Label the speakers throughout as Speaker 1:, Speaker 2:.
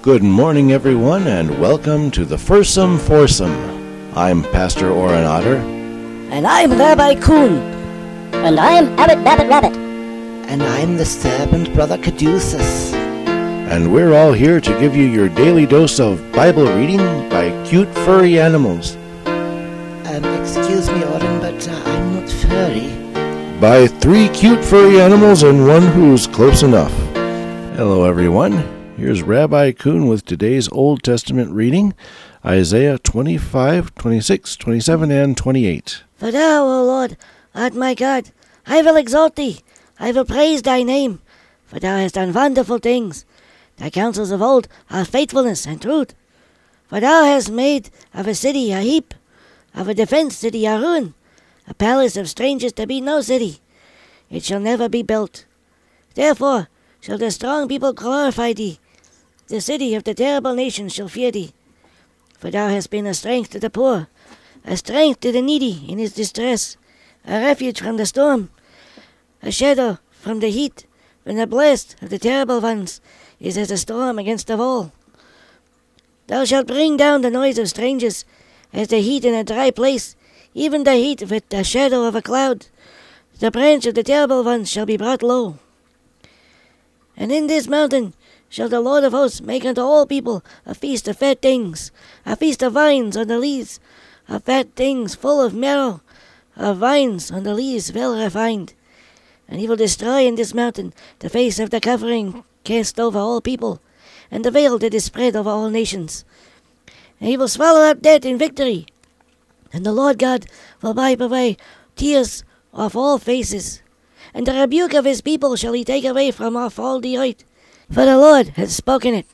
Speaker 1: Good morning, everyone, and welcome to the Fursome Foursome. I'm Pastor Oren Otter.
Speaker 2: And I'm Rabbi Kuhn.
Speaker 3: And I'm Abbot Babbitt Rabbit.
Speaker 4: And I'm the servant Brother Caduceus.
Speaker 1: And we're all here to give you your daily dose of Bible reading by cute furry animals.
Speaker 4: Excuse me, Oren, but I'm not furry.
Speaker 1: By 3 cute furry animals and one who's close enough. Hello, everyone. Here's Rabbi Kuhn with today's Old Testament reading, Isaiah 25, 26, 27, and 28.
Speaker 2: For thou, O Lord, art my God. I will exalt thee. I will praise thy name. For thou hast done wonderful things. Thy counsels of old are faithfulness and truth. For thou hast made of a city a heap, of a defenced city a ruin, a palace of strangers to be no city. It shall never be built. Therefore shall the strong people glorify thee. The city of the terrible nations shall fear thee. For thou hast been a strength to the poor, a strength to the needy in his distress, a refuge from the storm, a shadow from the heat, when the blast of the terrible ones is as a storm against the wall. Thou shalt bring down the noise of strangers, as the heat in a dry place, even the heat with the shadow of a cloud. The branch of the terrible ones shall be brought low. And in this mountain shall the Lord of hosts make unto all people a feast of fat things, a feast of vines on the leaves, of fat things full of marrow, of vines on the leaves well refined. And he will destroy in this mountain the face of the covering cast over all people, and the veil that is spread over all nations. And he will swallow up death in victory, and the Lord God will wipe away tears off all faces, and the rebuke of his people shall he take away from off all the earth. For the Lord hath spoken it.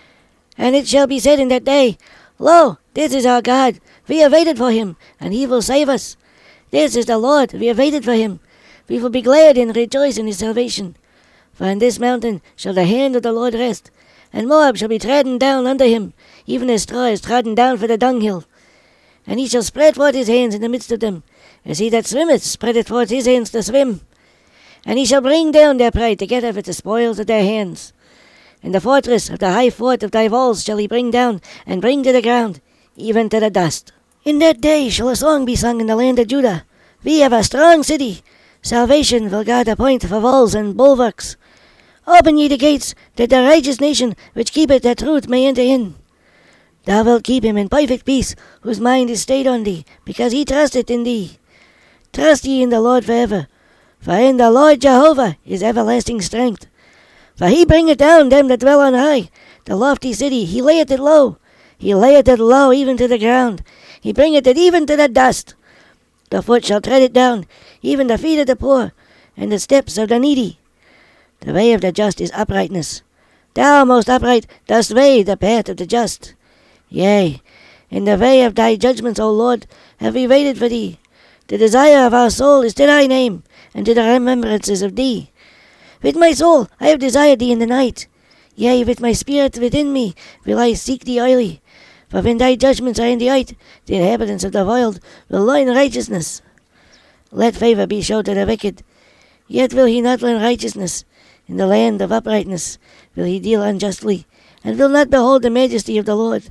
Speaker 2: And it shall be said in that day, Lo, this is our God, we have waited for him, and he will save us. This is the Lord, we have waited for him. We will be glad and rejoice in his salvation. For in this mountain shall the hand of the Lord rest, and Moab shall be trodden down under him, even as straw is trodden down for the dunghill. And he shall spread forth his hands in the midst of them, as he that swimmeth spreadeth forth his hands to swim. And he shall bring down their pride together with the spoils of their hands. And the fortress of the high fort of thy walls shall he bring down, and bring to the ground, even to the dust. In that day shall a song be sung in the land of Judah. We have a strong city. Salvation will God appoint for walls and bulwarks. Open ye the gates, that the righteous nation which keepeth the truth may enter in. Thou wilt keep him in perfect peace, whose mind is stayed on thee, because he trusteth in thee. Trust ye in the Lord forever, for in the Lord Jehovah is everlasting strength. For he bringeth down them that dwell on high, the lofty city, he layeth it low. He layeth it low even to the ground. He bringeth it even to the dust. The foot shall tread it down, even the feet of the poor, and the steps of the needy. The way of the just is uprightness. Thou, most upright, dost weigh the path of the just. Yea, in the way of thy judgments, O Lord, have we waited for thee. The desire of our soul is to thy name, and to the remembrances of thee. With my soul I have desired thee in the night. Yea, with my spirit within me will I seek thee early. For when thy judgments are in the earth, the inhabitants of the world will learn righteousness. Let favour be shown to the wicked, yet will he not learn righteousness. In the land of uprightness will he deal unjustly, and will not behold the majesty of the Lord.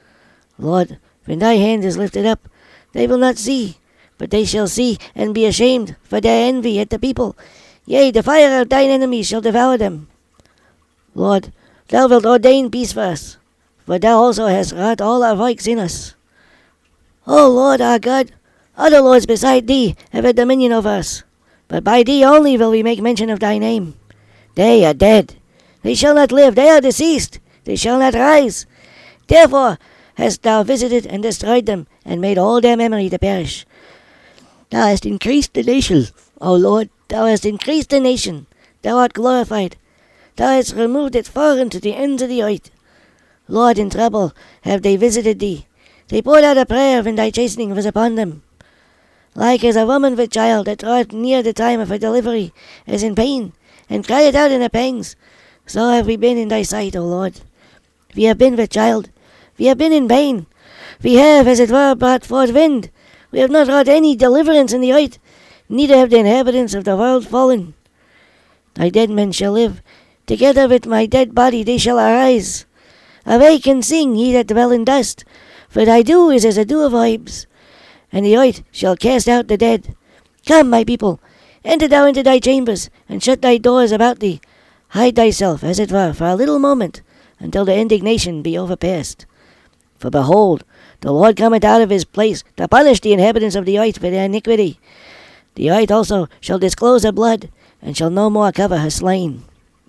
Speaker 2: Lord, when thy hand is lifted up, they will not see, but they shall see and be ashamed for their envy at the people. Yea, the fire of thine enemies shall devour them. Lord, thou wilt ordain peace for us, for thou also hast wrought all our works in us. O Lord our God, other lords beside thee have had dominion over us, but by thee only will we make mention of thy name. They are dead. They shall not live. They are deceased. They shall not rise. Therefore hast thou visited and destroyed them, and made all their memory to perish. Thou hast increased the nation, O Lord. Thou hast increased the nation. Thou art glorified. Thou hast removed it far into the ends of the earth. Lord, in trouble have they visited thee. They poured out a prayer when thy chastening was upon them. Like as a woman with child that draweth near the time of her delivery, as in pain, and crieth out in her pangs, so have we been in thy sight, O Lord. We have been with child. We have been in pain. We have, as it were, brought forth wind. We have not wrought any deliverance in the earth, neither have the inhabitants of the world fallen. Thy dead men shall live. Together with my dead body they shall arise. Awake and sing, ye that dwell in dust, for thy dew is as a dew of herbs, and the earth shall cast out the dead. Come, my people, enter thou into thy chambers, and shut thy doors about thee. Hide thyself, as it were, for a little moment, until the indignation be overpast. For behold, the Lord cometh out of his place to punish the inhabitants of the earth for their iniquity. The earth also shall disclose her blood, and shall no more cover her slain.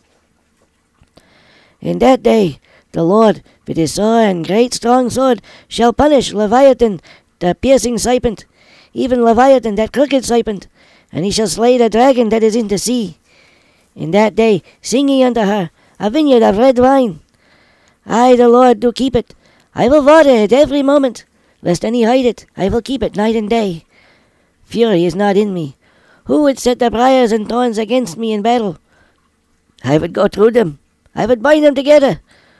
Speaker 2: In that day the Lord, with his sore and great strong sword, shall punish Leviathan, the piercing serpent, even Leviathan, that crooked serpent, and he shall slay the dragon that is in the sea. In that day sing ye unto her, a vineyard of red wine. I, the Lord, do keep it. I will water it every moment, lest any hide it. I will keep it night and day. Fury is not in me. Who would set the briars and thorns against me in battle? I would go through them. I would bind them together.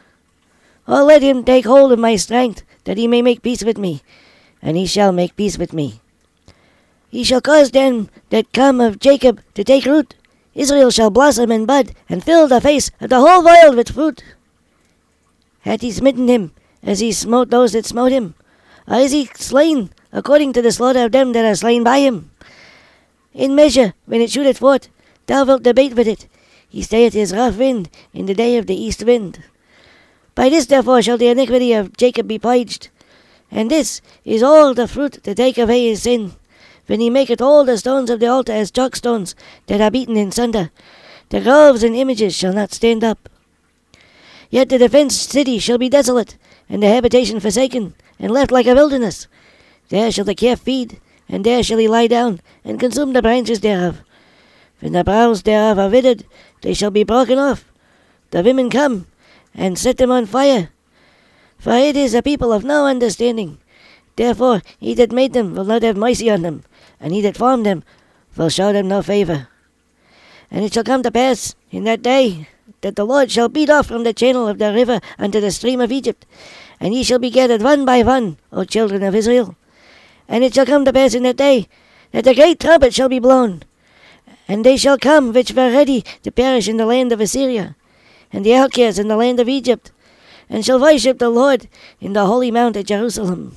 Speaker 2: Or let him take hold of my strength, that he may make peace with me, and he shall make peace with me. He shall cause them that come of Jacob to take root. Israel shall blossom and bud, and fill the face of the whole world with fruit. Hath he smitten him, as he smote those that smote him? Or is he slain according to the slaughter of them that are slain by him? In measure, when it shooteth forth, thou wilt debate with it. He stayeth his rough wind in the day of the east wind. By this therefore shall the iniquity of Jacob be purged, and this is all the fruit to take away his sin, when he maketh all the stones of the altar as chalk stones that are beaten in sunder. The groves and images shall not stand up. Yet the defenced city shall be desolate, and the habitation forsaken, and left like a wilderness. There shall the calf feed, and there shall he lie down, and consume the branches thereof. When the boughs thereof are withered, they shall be broken off. The women come, and set them on fire. For it is a people of no understanding. Therefore he that made them will not have mercy on them, and he that formed them will show them no favour. And it shall come to pass in that day that the Lord shall beat off from the channel of the river unto the stream of Egypt, and ye shall be gathered one by one, O children of Israel. And it shall come to pass in that day that the great trumpet shall be blown, and they shall come which were ready to perish in the land of Assyria, and the outcasts in the land of Egypt, and shall worship the Lord in the holy mount at Jerusalem.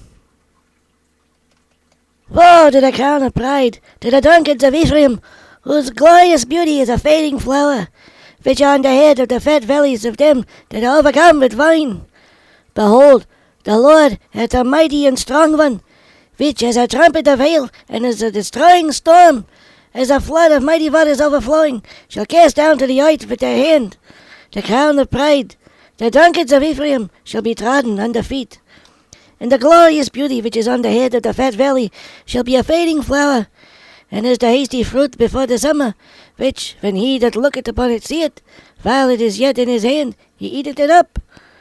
Speaker 2: Woe to the crown of pride, to the drunkards of Ephraim, whose glorious beauty is a fading flower, which are on the head of the fat valleys of them that are overcome with wine. Behold, the Lord hath a mighty and strong one, which as a trumpet of hail, and as a destroying storm, as a flood of mighty waters overflowing, shall cast down to the earth with their hand. The crown of pride, the drunkards of Ephraim, shall be trodden under feet. And the glorious beauty which is on the head of the fat valley shall be a fading flower, and as the hasty fruit before the summer, which, when he that looketh upon it seeth, while it is yet in his hand, he eateth it up.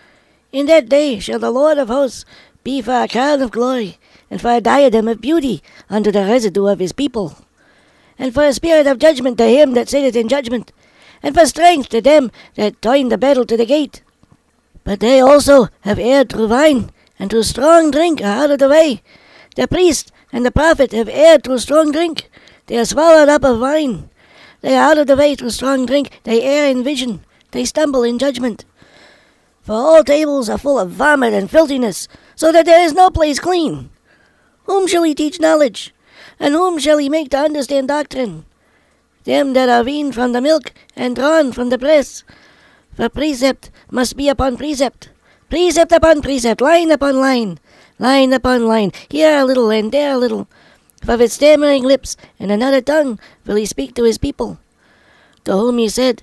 Speaker 2: In that day shall the Lord of hosts be for a crown of glory, and for a diadem of beauty unto the residue of his people, and for a spirit of judgment to him that sitteth in judgment, and for strength to them that turn the battle to the gate. But they also have erred through wine, and through strong drink are out of the way. The priest and the prophet have erred through strong drink. They are swallowed up of wine. They are out of the way through strong drink. They err in vision. They stumble in judgment. For all tables are full of vomit and filthiness, so that there is no place clean. Whom shall he teach knowledge? And whom shall he make to understand doctrine? Them that are weaned from the milk and drawn from the breast. For precept must be upon precept, precept upon precept, line upon line, line upon line, here a little and there a little. For with stammering lips and another tongue will he speak to his people, to whom he said,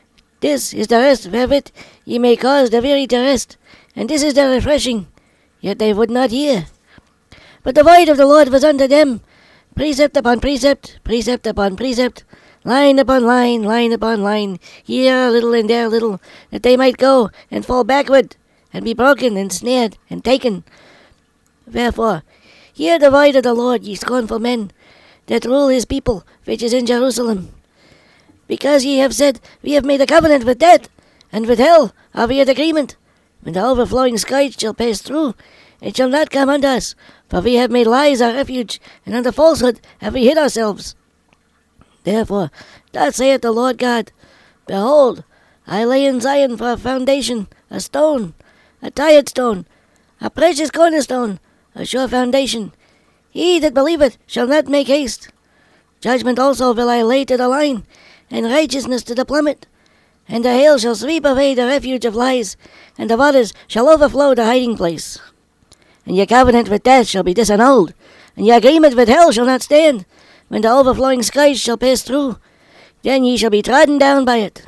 Speaker 2: This is the rest wherewith ye may cause the weary to rest, and this is the refreshing. Yet they would not hear. But the word of the Lord was unto them, precept upon precept, precept upon precept, line upon line, line upon line, here a little and there a little, that they might go and fall backward, and be broken and snared and taken. Wherefore, hear the word of the Lord, ye scornful men, that rule his people, which is in Jerusalem. Because ye have said, We have made a covenant with death, and with hell are we at agreement. When the overflowing scourge shall pass through, it shall not come unto us, for we have made lies our refuge, and unto falsehood have we hid ourselves. Therefore, thus saith the Lord God, Behold, I lay in Zion for a foundation, a stone, a tried stone, a precious cornerstone, a sure foundation. He that believeth shall not make haste. Judgment also will I lay to the line, and righteousness to the plummet. And the hail shall sweep away the refuge of lies, and the waters shall overflow the hiding place. And your covenant with death shall be disannulled, and your agreement with hell shall not stand. When the overflowing skies shall pass through, then ye shall be trodden down by it.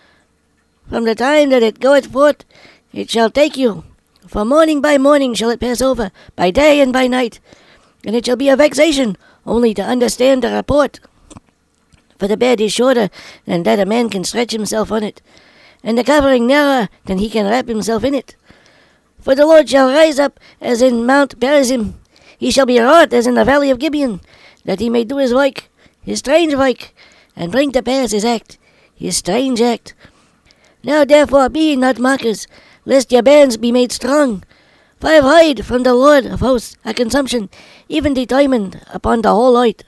Speaker 2: From the time that it goeth forth, it shall take you. For morning by morning shall it pass over, by day and by night. And it shall be a vexation only to understand the report. For the bed is shorter than that a man can stretch himself on it, and the covering narrower than he can wrap himself in it. For the Lord shall rise up as in Mount Perazim. He shall be wrought as in the valley of Gibeon, that he may do his work, his strange work, and bring to pass his act, his strange act. Now therefore be ye not mockers, lest your bands be made strong. For I have heard from the Lord of hosts a consumption, even determined upon the whole earth.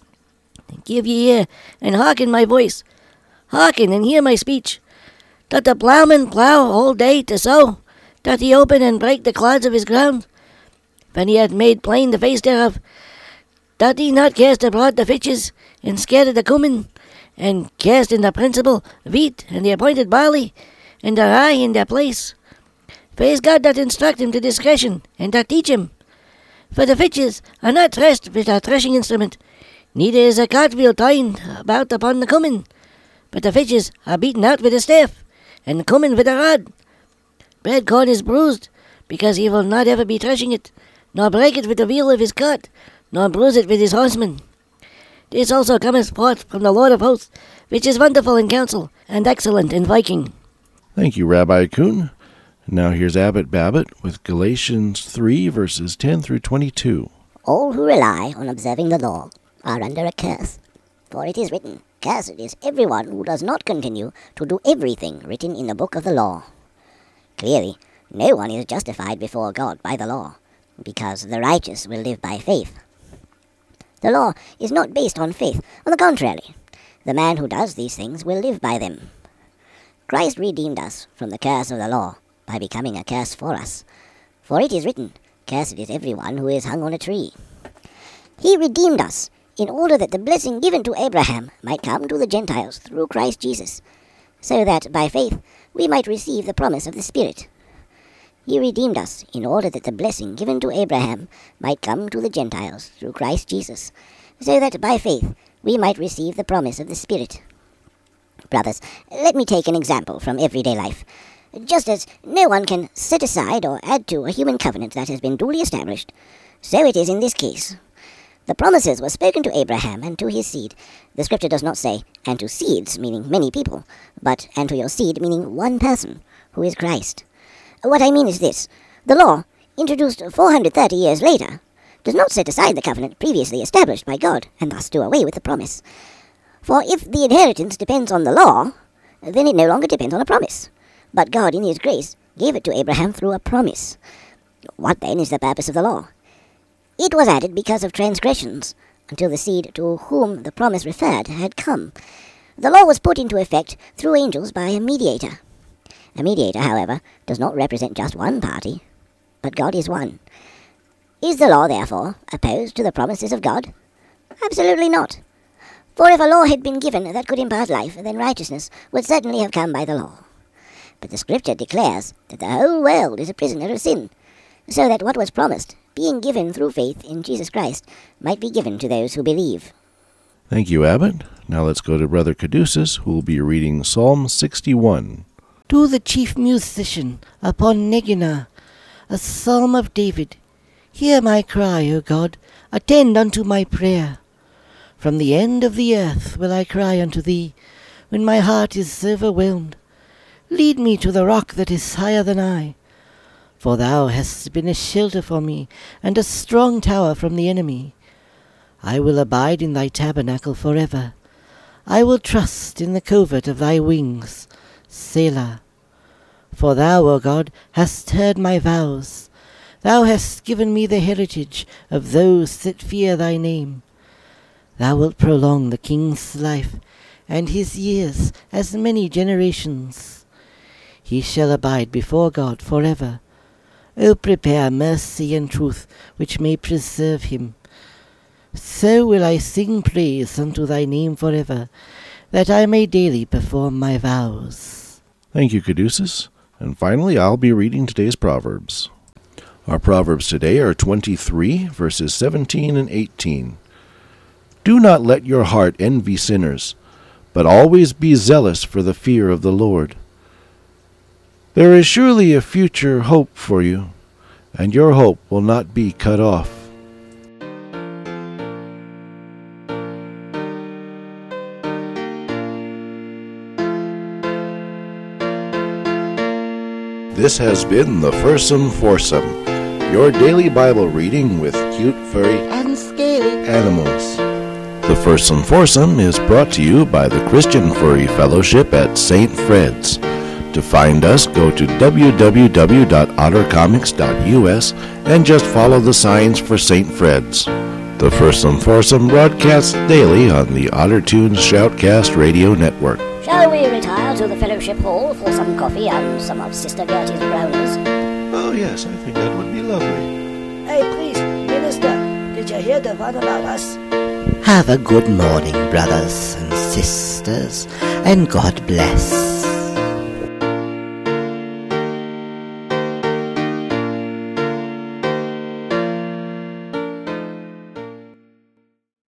Speaker 2: Give ye ear, and hearken my voice. Hearken, and hear my speech. Doth the plowman plow all day to sow? Doth he open and break the clods of his ground? When he hath made plain the face thereof, doth he not cast abroad the fitches, and scatter the cumin, and cast in the principal wheat, and the appointed barley, and the rye in their place? For his God doth instruct him to discretion, and doth teach him. For the fitches are not threshed with a threshing instrument, neither is a cartwheel turned about upon the cumin, but the fitches are beaten out with a staff, and the cumin with a rod. Bread corn is bruised, because he will not ever be threshing it, nor break it with the wheel of his cart, nor bruise it with his horsemen. This also cometh forth from the Lord of hosts, which is wonderful in counsel, and excellent in viking.
Speaker 1: Thank you, Rabbi Kuhn. Now here's Abbot Babbitt with Galatians 3, verses 10 through 22.
Speaker 3: All who rely on observing the law are under a curse. For it is written, Cursed is everyone who does not continue to do everything written in the book of the law. Clearly, no one is justified before God by the law, because the righteous will live by faith. The law is not based on faith. On the contrary, the man who does these things will live by them. Christ redeemed us from the curse of the law by becoming a curse for us. For it is written, Cursed is everyone who is hung on a tree. He redeemed us in order that the blessing given to Abraham might come to the Gentiles through Christ Jesus, so that by faith we might receive the promise of the Spirit. He redeemed us in order that the blessing given to Abraham might come to the Gentiles through Christ Jesus, so that by faith we might receive the promise of the Spirit. Brothers, let me take an example from everyday life. Just as no one can set aside or add to a human covenant that has been duly established, so it is in this case. The promises were spoken to Abraham and to his seed. The scripture does not say, and to seeds, meaning many people, but and to your seed, meaning one person, who is Christ. What I mean is this. The law, introduced 430 years later, does not set aside the covenant previously established by God, and thus do away with the promise. For if the inheritance depends on the law, then it no longer depends on a promise. But God, in his grace, gave it to Abraham through a promise. What then is the purpose of the law? It was added because of transgressions, until the seed to whom the promise referred had come. The law was put into effect through angels by a mediator. A mediator, however, does not represent just one party, but God is one. Is the law, therefore, opposed to the promises of God? Absolutely not. For if a law had been given that could impart life, then righteousness would certainly have come by the law. But the Scripture declares that the whole world is a prisoner of sin, so that what was promised, being given through faith in Jesus Christ, might be given to those who believe.
Speaker 1: Thank you, Abbot. Now let's go to Brother Caduceus, who will be reading Psalm 61.
Speaker 2: To the chief musician upon Neginah, a psalm of David. Hear my cry, O God, attend unto my prayer. From the end of the earth will I cry unto thee, when my heart is overwhelmed. Lead me to the rock that is higher than I. For thou hast been a shelter for me, and a strong tower from the enemy. I will abide in thy tabernacle forever. I will trust in the covert of thy wings. Selah. For thou, O God, hast heard my vows. Thou hast given me the heritage of those that fear thy name. Thou wilt prolong the king's life, and his years as many generations. He shall abide before God forever.
Speaker 4: O prepare mercy and truth, which may preserve him. So will I sing praise unto thy name forever, that I may daily perform my vows.
Speaker 1: Thank you, Caduceus. And finally, I'll be reading today's Proverbs. Our Proverbs today are 23, verses 17 and 18. Do not let your heart envy sinners, but always be zealous for the fear of the Lord. There is surely a future hope for you, and your hope will not be cut off. This has been the Fursome Foursome, your daily Bible reading with cute, furry,
Speaker 4: And scaly.
Speaker 1: animals. The Fursome Foursome is brought to you by the Christian Furry Fellowship at St. Fred's. To find us, go to www.ottercomics.us and just follow the signs for St. Fred's. The Fursome Foursome broadcasts daily on the OtterTunes Shoutcast Radio Network.
Speaker 3: Shall we retire to the fellowship hall for some coffee and some of Sister Gertie's brownies?
Speaker 1: Oh yes, I think that would be lovely.
Speaker 2: Hey, please, Minister, did you hear the one about us?
Speaker 4: Have a good morning, brothers and sisters, and God bless.